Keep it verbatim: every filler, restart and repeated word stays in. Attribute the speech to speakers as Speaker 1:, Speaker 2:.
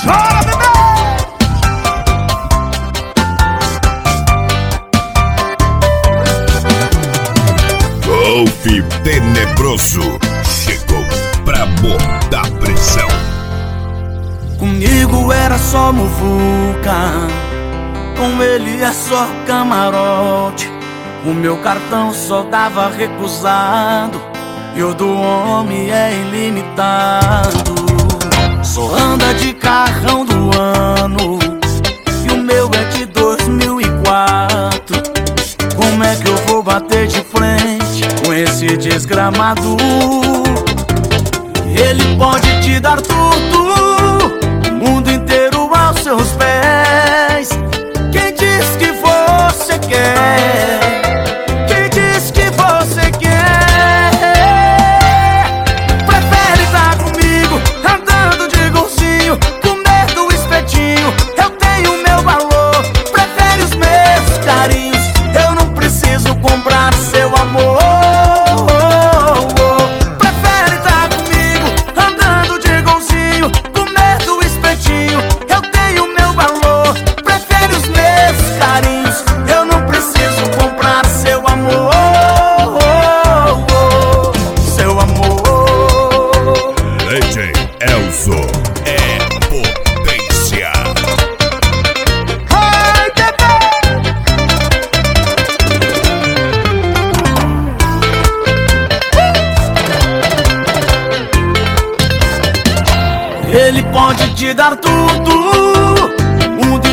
Speaker 1: Bora, bebê!
Speaker 2: Golfe tenebroso chegou pra botar pressão.
Speaker 3: Comigo era só muvuca, com ele é só camarote. O meu cartão só dava recusado e o do homem é ilimitado. Só anda de carrão do ano e o meu é de dois mil e quatro. Como é que eu vou bater de frente com esse desgramado? Ele pode te dar tudo, o mundo inteiro aos seus pés. Quem diz que você quer? Quem diz que você quer? Prefere estar comigo, andando de golzinho, comer do espetinho. Eu tenho meu valor, prefere os meus carinhos. Eu não preciso comprar seu amor. Prefere estar comigo, andando de golzinho, comer do espetinho. Eu tenho meu valor, prefere os meus carinhos. Eu não preciso comprar seu amor. Seu amor.
Speaker 2: D J Elzo é potência.
Speaker 1: Ai, bebê!
Speaker 3: Ele pode te dar tudo, o mundo